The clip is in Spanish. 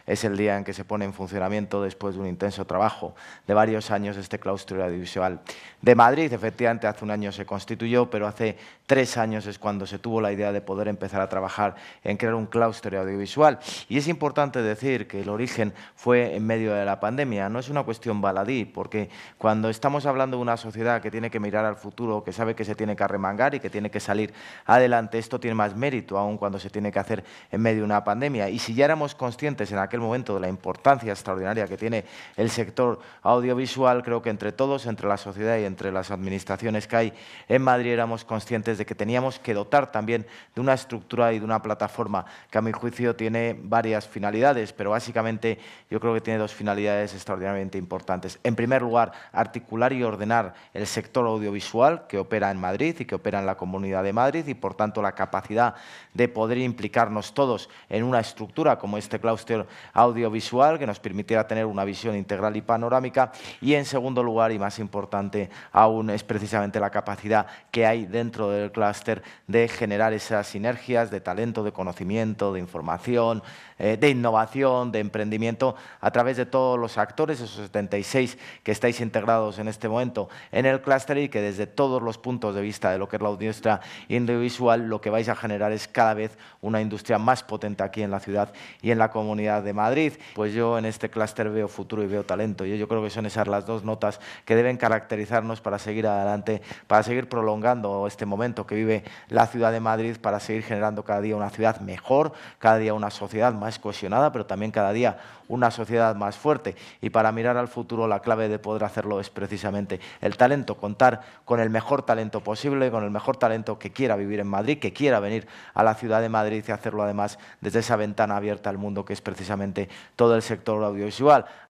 es el día en que se pone en funcionamiento, después de un intenso trabajo de varios años, este claustro audiovisual de Madrid. Efectivamente, hace un año se constituyó, pero hace 3 años es cuando se tuvo la idea de poder empezar a trabajar en crear un claustro audiovisual. Y es importante decir que el origen fue en medio de la pandemia. No es una cuestión baladí, porque cuando estamos hablando de una sociedad que tiene que mirar al futuro, que sabe que se tiene que arremangar y que tiene que salir adelante, esto tiene más mérito aún cuando se tiene que hacer en medio de una pandemia. Y si ya éramos conscientes en aquel momento de la importancia extraordinaria que tiene el sector audiovisual, creo que entre todos, entre la sociedad y entre las administraciones que hay en Madrid, éramos conscientes de que teníamos que dotar también de una estructura y de una plataforma que, a mi juicio, tiene varias finalidades, pero básicamente yo creo que tiene 2 finalidades extraordinariamente importantes. En primer lugar, articular y ordenar el sector audiovisual que opera en Madrid y que opera en la Comunidad de Madrid, y por tanto la capacidad de poder implicarnos todos en una estructura como este clúster audiovisual que nos permitiera tener una visión integral y panorámica. Y en segundo lugar, y más importante aún, es precisamente la capacidad que hay dentro del clúster de generar esas sinergias de talento, de conocimiento, de información, de innovación, de emprendimiento, a través de todos los actores, esos 76 que estáis integrados en este momento en el clúster, y que desde todos los puntos de vista de lo que es la industria audiovisual, lo que vais a generar es cada vez una industria más potente aquí en la ciudad y en la Comunidad de Madrid. Pues yo en este clúster veo futuro y veo talento, y yo creo que son esas las 2 notas que deben caracterizarnos para seguir adelante, para seguir prolongando este momento que vive la ciudad de Madrid, para seguir generando cada día una ciudad mejor, cada día una sociedad más cohesionada, pero también cada día una sociedad más fuerte. Y para mirar al futuro, la clave de poder hacerlo es precisamente el talento, contar con el mejor talento posible, con el mejor talento que quiera vivir en Madrid, que quiera venir a la ciudad de Madrid, y hacerlo además desde esa ventana abierta al mundo que es precisamente todo el sector audiovisual.